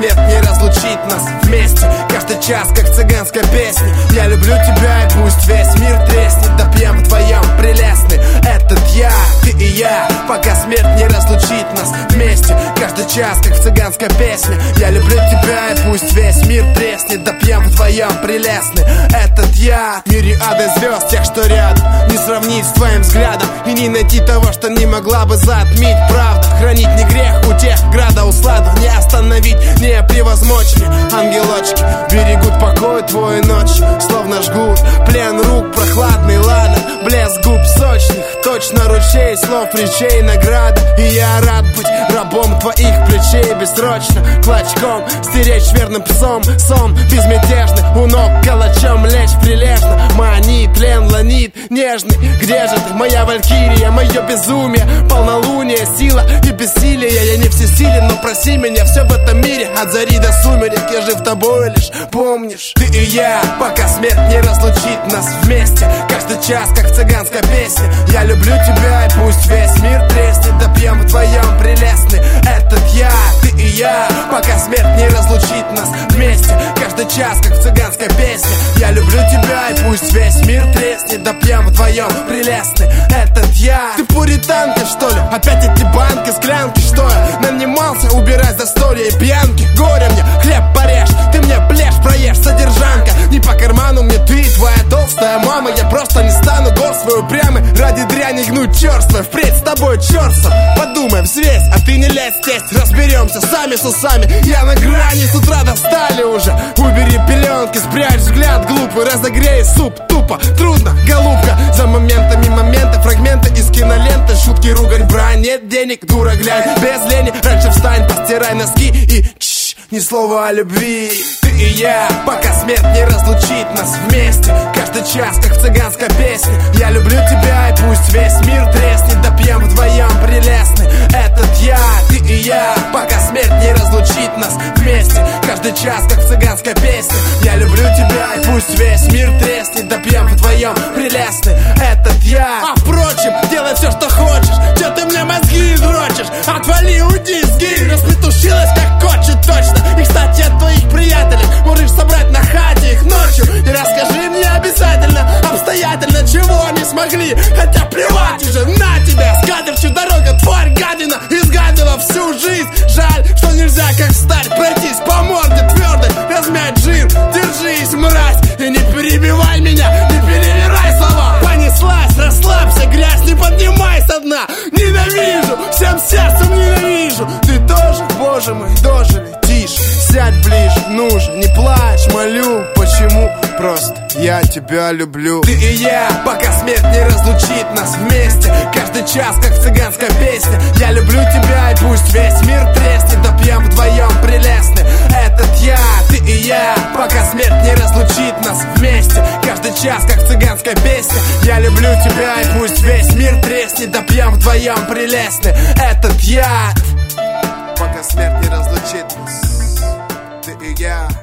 смерть не разлучит нас вместе. Каждый час, как цыганская песня. Я люблю тебя, и пусть весь мир треснет. Допьем вдвоем прелестный этот я, ты и я, пока смерть не разлучит нас вместе. Каждый час, как цыганская песня. Я люблю тебя, и пусть весь мир треснет. Допьем вдвоем прелестный этот я. Мириады звезд, тех, что рядом, не сравнить с твоим взглядом. И не найти того, что не могла бы затмить правда. Хранить не грех у тех града усладу. Не остановить, не превозмочь ли. Ангелочки берегут покой твою ночь, словно жгут плен рук прохладный ладан. Блеск губ сочных, точно ручей слов, речей, награда. И я рад быть рабом твоих плечей бессрочно, клочком стеречь верным псом. Сон безмятежный, у ног калачом лечь прилежно. Манит, тлен, ланит, нежный. Где же ты, моя валькирия, мое безумие, полнолуние, сила и бессилие. Я не всесилен, но проси меня, все в этом мире от зари до сумерек. Я жив тобой лишь, помнишь, ты и я, пока смерть не разлучит нас вместе. Каждый час, как цыганская песня. Я люблю тебя, и пусть весь мир треснет. Допьем вдвоем прелестный этот я, ты и я, пока смерть не разлучит нас вместе. Каждый час, как цыганская песня. Я люблю тебя, и пусть весь мир треснет. Допьем вдвоем прелестный этот я. Ты пуританка, что ли? Опять эти банки, склянки, что я нанимался убирать застолья и пьянки? Горе мне, хлеб порежь, ты мне плешь проешь, содержанка. Не по карману мне ты, твоя толстая мама. Я просто не стану гор свой упрямый ради дряни гнуть черство. Впредь с тобой черство. Подумай, взвесь, а ты не лезь тесть. Разберемся сами с усами. Я на грани, с утра достали уже. Убери пеленки, спрячь взгляд глупый. Разогрей суп, тупо, трудно, голубка. За моментами моменты, фрагменты из киноленты. Шутки, ругань, брань, нет денег, дура, глянь. Без лени, раньше встань, постирай носки и ни слова о любви. Ты и я, пока смерть не разлучит нас вместе. Каждый час, как цыганская песня. Я люблю тебя, и пусть весь мир треснет. Допьем вдвоем прелестный этот я, ты и я, пока смерть не разлучит нас вместе. Каждый час, как цыганская песня. Я люблю тебя, и пусть весь мир треснет. Допьем вдвоем прелестный этот я. А впрочем, делай все, что хочешь. Че ты мне мозги дрочишь? Отвали, уйди, сгинь. Распетушилась, как хочет точно. И, кстати, от твоих приятелей можешь собрать на хате их ночью. И расскажи мне обязательно, обстоятельно, чего они смогли. Хотя плевать уже на тебя, с катертью дорога, тварь, гадина. Изгадила всю жизнь. Жаль, что нельзя, как встать, пройтись по морде твердой, размять жир. Держись, мразь, и не перебивай меня, не перевирай слова. Понеслась, расслабься, грязь не поднимай со дна. Ненавижу, всем сердцем ненавижу. Ты тоже, боже мой, дожили. Тише, сядь ближе, нужен, не плачь, молю. Почему? Просто я тебя люблю. Ты и я, пока смерть не разлучит нас вместе. Каждый час, как цыганская песня. Я люблю тебя, и пусть весь мир треснет. Допьем вдвоем прелестный этот я, ты и я, пока смерть не разлучит нас вместе. Каждый час, как цыганская песня. Я люблю тебя, и пусть весь мир треснет. Допьем вдвоем прелестный этот я, пока смерть не разлучит нас, ты и я.